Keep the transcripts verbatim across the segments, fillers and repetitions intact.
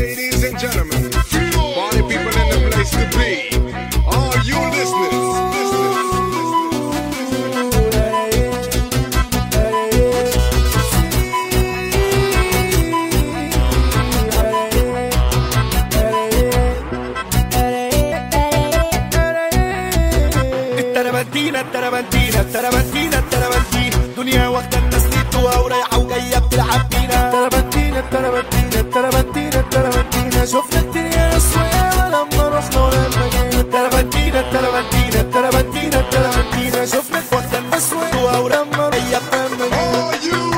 Ladies and gentlemen, party people in the place to be. Are you listening? التربنتينة التربنتينة التربنتينة التربنتينة دنيا واخدة الناس ليتوها ورايحة وجاية بتلعب بينا. التربنتينة التربنتينة التربنتينة التربنتينة شفنا كتير يا نسوان لما رحنا ولما جينا. التربنتينة التربنتينة التربنتينة التربنتينة شفنا واخدة الناس ليتوها ولما جاية بتلعب بينا.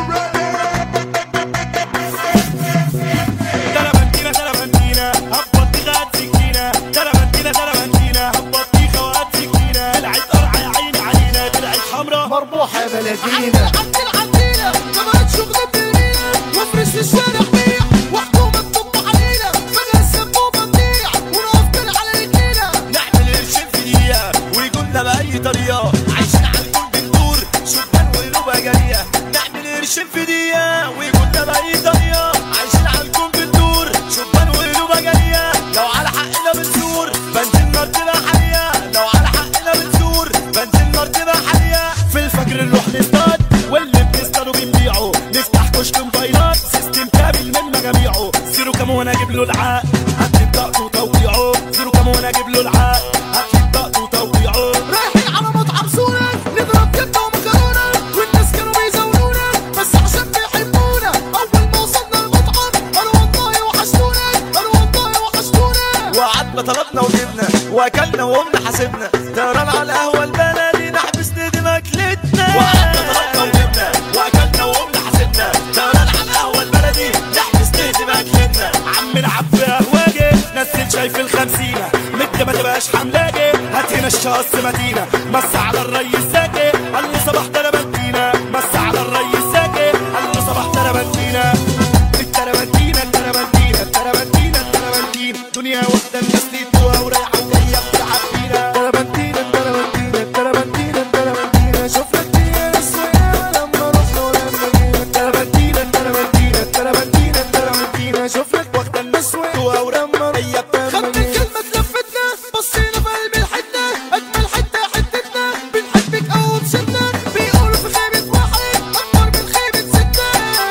تربنتينة تربنتينة هبطيخة هات سكينة. تربنتينة تربنتينة هبطيخة وهات سكينة. طلعت قرعة يا عيني علينا طلعت حمرا مربوحة بلدينا. عبد العديلة كمان شغل الدنيا وافرش في الشارع بيع وحكومة تطب علينا فجأة السبوبة تضيع ونقف على رجلينا. نعمل قرشين في دقيقة ويجولنا بأي طريقة عايشين على الكون بندور شبان وقلوبها جارية. نعمل قرشين في دقيقة ويجولنا بأي طريقة عايشين على الكون بندور شبان وقلوبها جارية. لو على حقنا بنزور بنزل نار تبقى حية. لو على حقنا بنزور بنزل نار تبقى حية. في الفجر نروح نصطاد واللي بنصطادوا بنبيعه. نفتح كشك موبايلات سيستم كامل من مجاميعه. زيرو كام وانا اجيب له العاق هاتلي بطاقته وتوقيعه. زيرو كام وانا اجيب له العاق هاتلي بطاقته وتوقيعه. رايحين على مطعم سوري نضرب كبده ومكرونه والناس كانوا بيزاولونا بس عشان بيحبونا. اول ما وصلنا المطعم قالوا والله وحشتونا قالوا والله وحشتونا. وقعدنا طلبنا وجبنا واكلنا وقمنا حاسبنا. طيران على القهوه البلدي نحبس ندم اكلتنا. وقعدنا طلبنا وجبنا واكلنا وقمنا حاسبنا. طيران على القهوه البلدي نحبس ندم اكلتنا. عم نلعب في قهوجي نزل شاي في الخمسينه. مد ما تبقاش حملاجي هات هنا الشخص مدينه. مس على الريس زكي قال له صباح تربنتينا. مس على الريس زكي قال له صباح تربنتينا. التربنتينة التربنتينة التربنتينة التربنتينة دنيا واخدة الناس ليتوها ورايحة وجاية بتلعب بينا. التربنتينة التربنتينة التربنتينة التربنتينة شفنا كتير يا نسوان لما رحنا ولما جينا. التربنتينة التربنتينة التربنتينة التربنتينة شفنا واخدة الناس ليتوها ولما جاية بتلعب خدت الكلمة تلفتنا بصينا في قلب الحتة أجمل حتة حتتنا بنحبك أو بشدنا. بيقولوا في خيبة واحد أكبر من خيبة ستة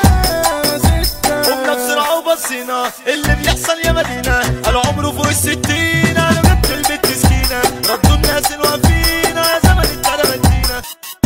ستة. قمنا بسرعة وبصينا اللي بيحصل يا مدينة. قالوا عمره فوق الستين أنا جبت البيت مسكينة. ردوا الناس اللي واقفينا زمن التربنتينة.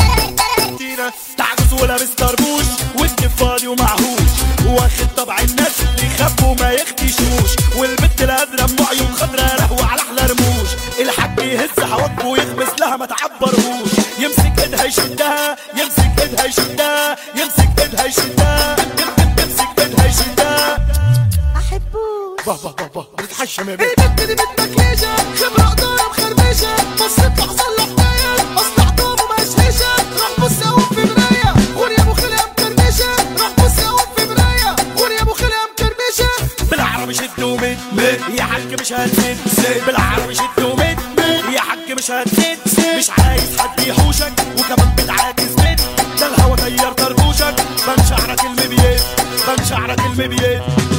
تعجز ولابس طربوش والكيف فاضي ومعهوش واخد طبع الناس اللي يخافوا ما يختشوش. والبت الازرق ام عيون خضرا رهوة على احلى رموش. الحاج يهز حواجبه ويغمس لها ما تعبرهوش. يمسك ايدها يشدها يمسك ايدها يشدها يمسك ايدها يشدها يمسك ايدها يشدها. أحبوش بابا بابا بتتحشم يا بنت. البت دي متمكيجة خبرة قدارة مخربشة بصيت لحظة له حكاية أصل عطوبة مشهشة. راح بص أقوم في مراية قول يا أبو خلقة مكرمشة. راح بص أقوم في مراية قول يا أبو خلقة مكرمشة. بالعربي شد ومد مد يا حاج مش هتسد سد. بالعربي شد ومد مد يا حاج مش هتسد سد. مش عايز حد يحوشك وكمان بتعاكس بيت. ده الهوا طير طربوشك بان شعرك المبيت بان شعرك المبيت.